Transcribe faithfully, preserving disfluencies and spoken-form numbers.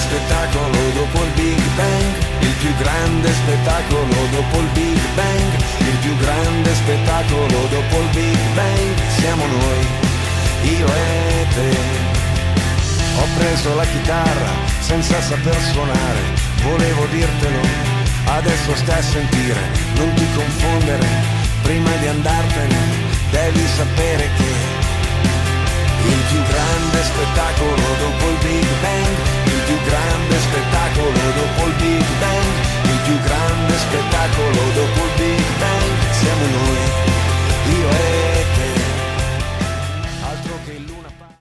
spettacolo dopo il Big Bang, il più grande spettacolo dopo il Big Bang, il più grande spettacolo dopo il Big Bang, siamo noi, io e te. Ho preso la chitarra senza saper suonare, volevo dirtelo, adesso stai a sentire, non ti confondere, prima di andartene devi sapere che il più grande spettacolo dopo il Big Bang, il più grande